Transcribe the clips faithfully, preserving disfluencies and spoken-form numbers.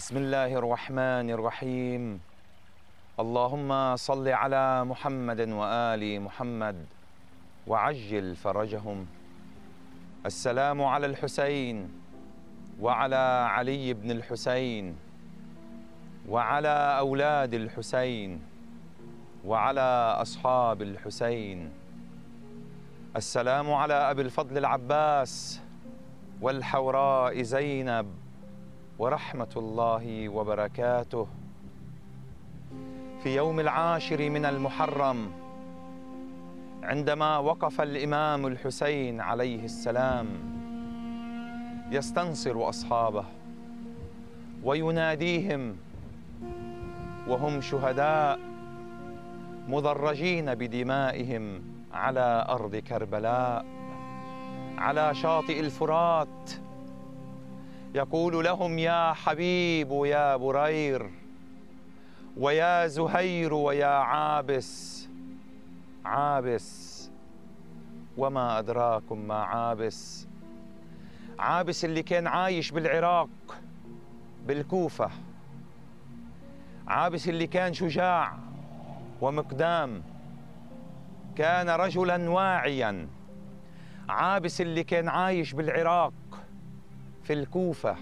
بسم الله الرحمن الرحيم. اللهم صل على محمد وآل محمد وعجل فرجهم. السلام على الحسين وعلى علي بن الحسين وعلى أولاد الحسين وعلى أصحاب الحسين. السلام على أبي الفضل العباس والحوراء زينب ورحمة الله وبركاته. في يوم العاشر من المحرم عندما وقف الإمام الحسين عليه السلام يستنصر أصحابه ويناديهم وهم شهداء مضرجين بدمائهم على أرض كربلاء على شاطئ الفرات، يقول لهم: يا حبيب يا برير ويا زهير ويا عابس. عابس وما أدراكم ما عابس. عابس اللي كان عايش بالعراق بالكوفة، عابس اللي كان شجاع ومقدام، كان رجلا واعيا. عابس اللي كان عايش بالعراق في الكوفة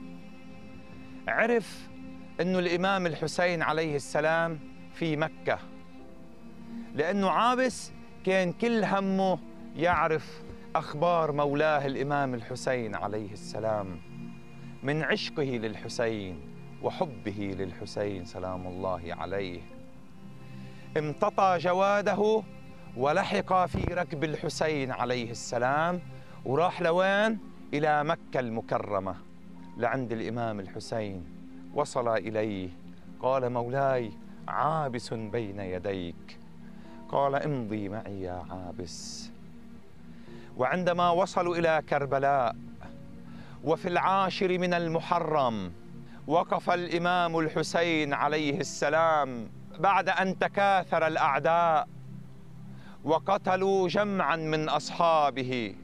عرف أنه الإمام الحسين عليه السلام في مكة، لأنه عابس كان كل همه يعرف أخبار مولاه الإمام الحسين عليه السلام من عشقه للحسين وحبه للحسين سلام الله عليه. امتطى جواده ولحق في ركب الحسين عليه السلام وراح لوين؟ إلى مكة المكرمة لعند الإمام الحسين. وصل إليه قال: مولاي عابس بين يديك. قال: امضي معي يا عابس. وعندما وصلوا إلى كربلاء وفي العاشر من المحرم وقف الإمام الحسين عليه السلام بعد أن تكاثر الأعداء وقتلوا جمعا من أصحابه،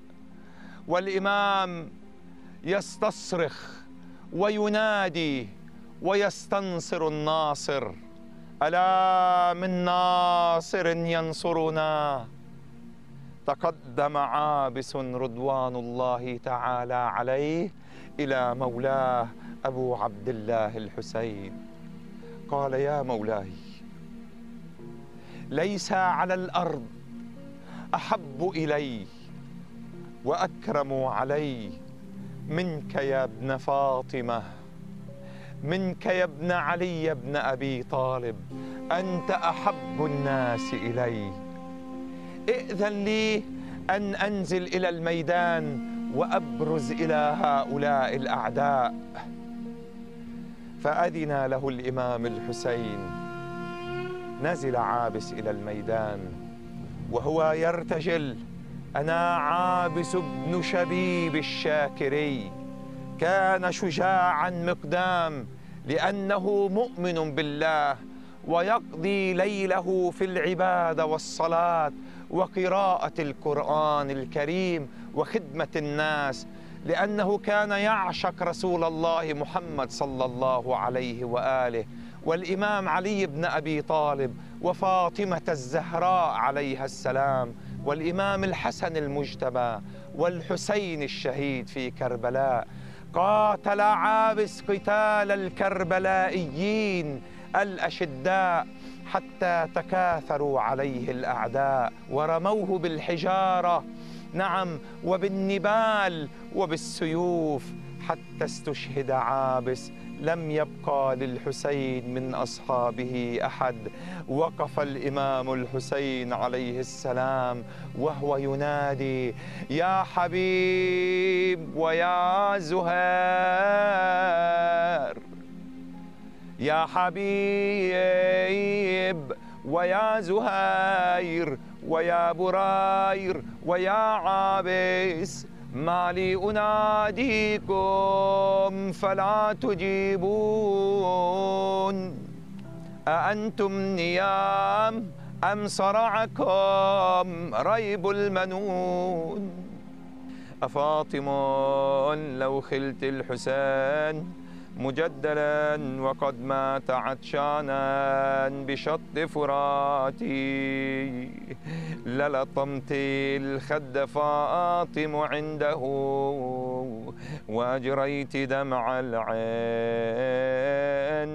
والإمام يستصرخ وينادي ويستنصر الناصر: ألا من ناصر ينصرنا. تقدم عابس رضوان الله تعالى عليه إلى مولاه أبو عبد الله الحسين، قال: يا مولاي، ليس على الأرض أحب إلي وأكرم علي منك يا ابن فاطمة، منك يا ابن علي بن أبي طالب، أنت أحب الناس إلي. ائذن لي أن أنزل إلى الميدان وأبرز إلى هؤلاء الأعداء. فأذن له الإمام الحسين. نزل عابس إلى الميدان وهو يرتجل: أنا عابس بن شبيب الشاكري، كان شجاعا مقدام لأنه مؤمن بالله ويقضي ليله في العبادة والصلاة وقراءة القرآن الكريم وخدمة الناس، لأنه كان يعشق رسول الله محمد صلى الله عليه وآله والإمام علي بن أبي طالب وفاطمة الزهراء عليها السلام والإمام الحسن المجتبى والحسين الشهيد في كربلاء. قاتل عابس قتال الكربلائيين الأشداء حتى تكاثروا عليه الأعداء ورموه بالحجارة، نعم، وبالنبال وبالسيوف حتى استشهد عابس. لم يبقى للحسين من أصحابه أحد. وقف الإمام الحسين عليه السلام وهو ينادي: يا حبيب ويا زهير، يا حبيب ويا زهير ويا برير ويا عابس، ما لي أناديكم فلا تجيبون، أأنتم نيام أم صرعكم ريب المنون؟ أفاطم لو خلت الحسين مجدلا وقد مات عطشانا بشط فراتي، للطمت الخد فاطم عنده وأجريت دمع العين. الحسين بالوجنات.